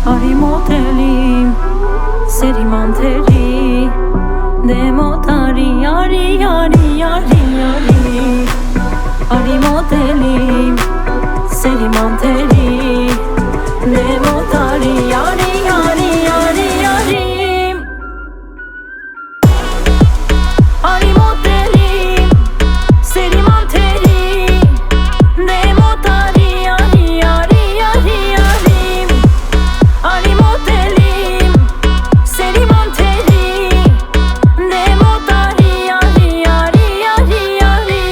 Արի մոտելիմ, սերի մանթերի, դե մոտարի, արի, արի, արի, արի Արի մոտելիմ, սերի մանթերի, դե մոտարի, արի, արի, արի, արի Արի մոտելիմ, սերի մանթերի, դե մոտարի, արի, արի, արի, արի Արի մոտելիմ, սերի մանթերի, դե մոտարի, արի, արի, արի, արի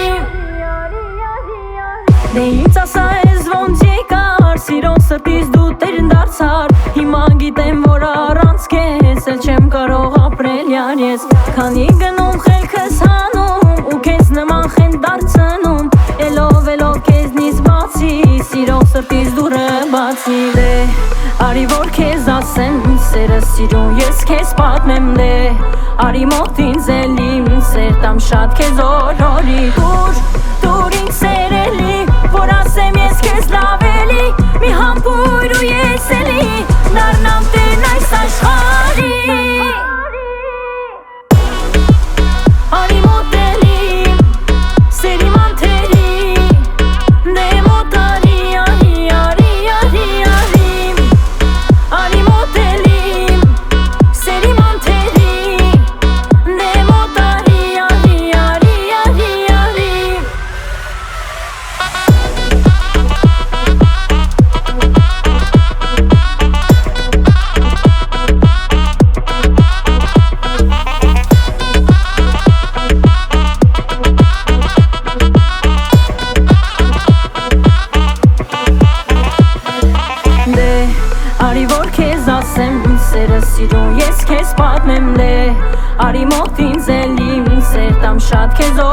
Դե ինձ ասա ես ոնց եկար, սիրո սրտից դու տերն դարձար Հիմա գիտեմ, որ առանց քեզ էլ չեմ կարող ապրել յար ես Քանի գնում խելքս հանում, ու քեզ նման խենթ դարձնում Էլով քեզնից բացի, սիրո սրտից դուրը բացի Դե արի որ քեզ ասեմ, սերը սիրուն ես քեզ պատմեմ Դե արի մոտ ինձ էլի, սեր տամ շատ քեզ օրորի Դուր ինձ սերելի, որ ասեմ ես քեզ լավ էլի Մի համբույր ու ես էլի, դառնամ տերն այս աշխարհի Արի մոտելիմ, սերի մանթերի, դե մոտարի, արի, արի, արի, արի Արի մոտելիմ, սերի մանթերի, դե մոտարի, արի, արի, արի, արի Արի որ քեզ ասեմ, սերը սիրուն ես քեզ պատմեմ Դե արի մոտ ինձ էլի, սեր տամ շատ քեզ